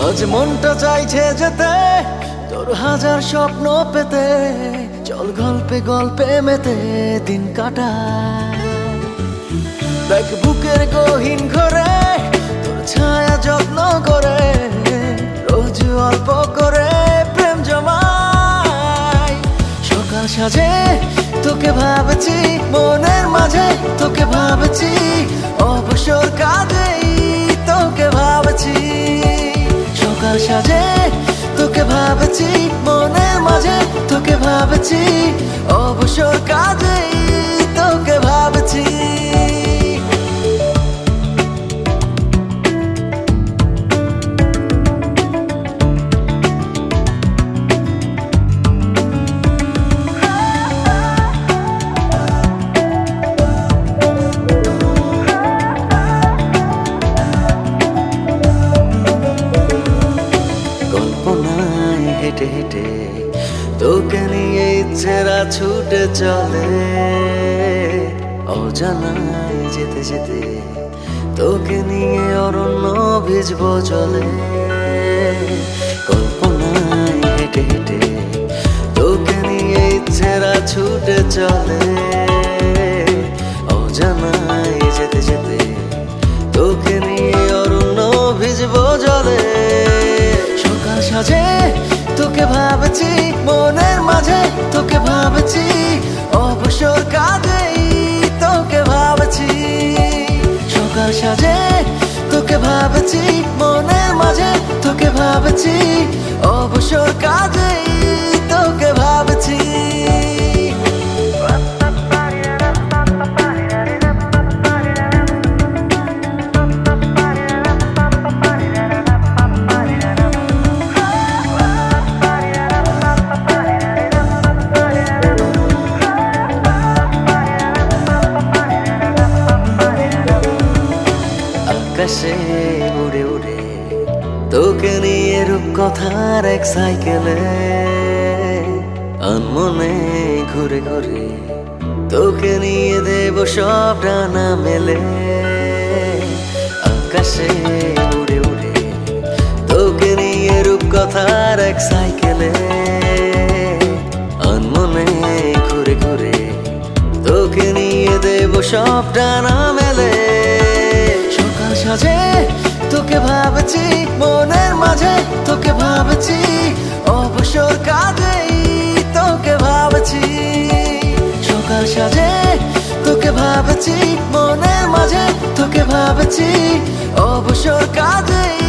আজ মনটা চাইছে যেতে তোর হাজার স্বপ্ন পেতে, চল গল্পে গল্পে মেতে দিন কাটাই। দেখ বুকের গহীন ঘরে তোর ছায়া যত্ন করে, রোজ অল্প করে প্রেম জমাই। সকাল সাজে তোকে ভাবছি, মনের মাঝে তোকে ভাবছি, অবসর কাজেই তোকে ভাবছি। সকাল সাজে তোকে ভাবছি, মনের মাঝে তোকে ভাবছি, অবসর কাজেই তোকে ভাবছি। কল্পনায় হেঁটে হেঁটে তোকে নিয়ে ইচ্ছেরা ছুটে চলে, অজানায় যেতে যেতে তোকে নিয়ে অরণ্য ভিজবো জলে। কল্পনায় হেঁটে হেঁটে তোকে নিয়ে ইচ্ছেরা ছুটে চলে, অজানায় যেতে যেতে তোকে নিয়ে অরণ্য ভিজবো জলে। সকাল সাজে তোকে ভাবছি, মনের মাঝে তোকে ভাবছি, অবসর কাজেই তোকে ভাবছি। সকাল সাজে তোকে ভাবছি, মনের মাঝে তোকে ভাবছি, অবসর কাজেই তোকে ভাবছি। আকাশে উড়ে উড়ে তোকে নিয়ে রূপকথার এক সাইকেলে, আনমনে ঘুরে ঘুরে তোকে নিয়ে দেব সব ডানা মেলে। আকাশে উড়ে উড়ে তোকে নিয়ে রূপকথার এক সাইকেলে, আনমনে ঘুরে ঘুরে তোকে নিয়ে দেব সব ডানা মেলে। সকাল সাজে তোকে ভাবছি, মনের মাঝে তোকে ভাবছি, অবসর কাজেই তোকে ভাবছি। সকাল সাজে তোকে ভাবছি, মনের মাঝে তোকে ভাবছি, অবসর কাজেই